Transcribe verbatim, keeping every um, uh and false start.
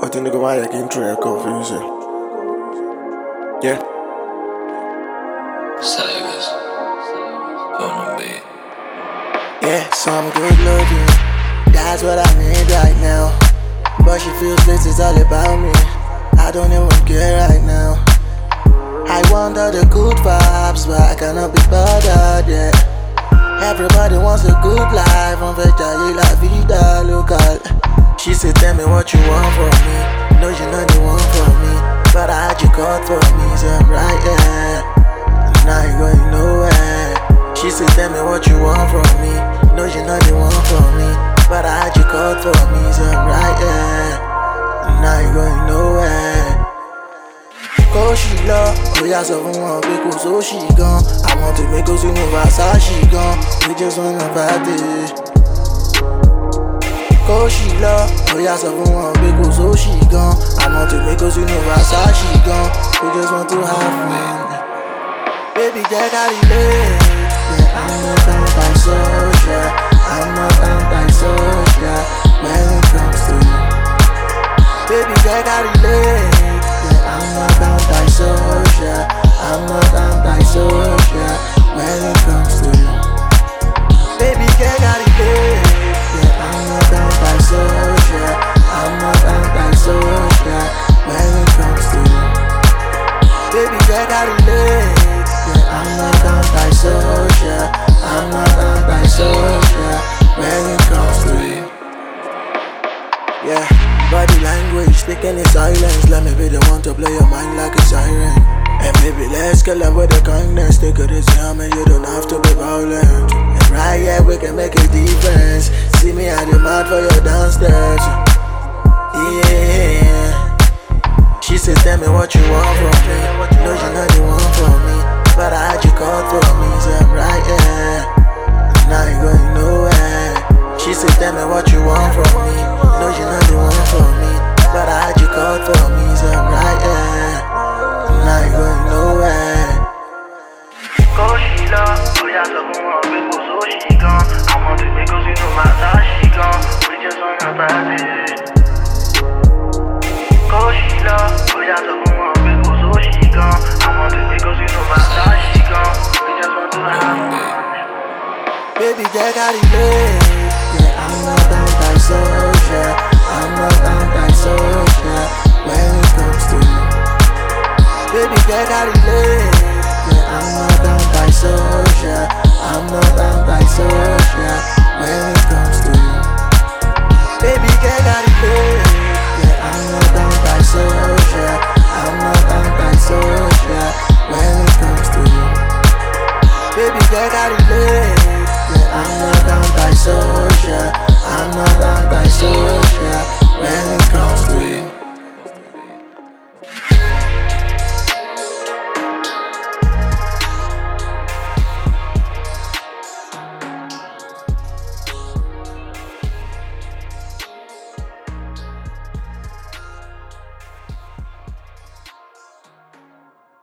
I think nigga why I can try confusing. Yeah. Savage. On the beat. Yeah, some good looking. That's what I need right now. But she feels this is all about me. I don't even care right now. I want all the good vibes, but I cannot be bothered, yeah. Everybody wants a good life, on Veggie La Vida Local. She said, tell me what you want from me. No, you know the one for me, but I had you caught for me, so I'm right, yeah. And I ain't going nowhere. She said, tell me what you want from me. No, you know the one for me, but I had you caught for me, so I'm right, yeah. And I ain't going nowhere. Cause she love, we are so one because so she gone. I want to make us in Versace, she gone. We just wanna party. Cause she love, we are so one because so she gone. I want to make us in Versace, she gone. We just want to have fun. Baby, get out of here. Yeah, I'm not anti-social. I'm not anti-social when it comes to you. Baby, get out of here. I'm not anti-social, I'm not anti-social when it comes to you. Baby, get out of here. Yeah, I'm not anti-social, I'm not anti-social when it comes to you. Baby, get out of here. Yeah, I'm not anti-social, I'm not anti-social when it comes to you. Yeah. Body language, speaking in silence. Let me be the one to play your mind like a siren. And baby, let's get love with the kindness. Take it easy, I mean, you don't have to be violent. And right here, we can make a difference. See me at the mad for your downstairs. Yeah. She said, tell me what you want from me. No, you're not the one for me, but I had you caught for me, so I'm right, yeah. And I ain't going nowhere. She said, tell me what you want from me. No, you're not the one for me, but I had you caught for me, so I'm right, yeah. And I ain't going nowhere. Cause she love, we are so one because so she gone. I want to make us in no matter she gone. We just wanna party. Cause she love, we are so one because so she gone. I want to make us in no matter she gone. We just want to have fun. Baby, get out of here. Yeah, I'm not anti-social, I'm not anti-social when it comes to you. Baby, get out of here. Yeah, I'm not anti-social.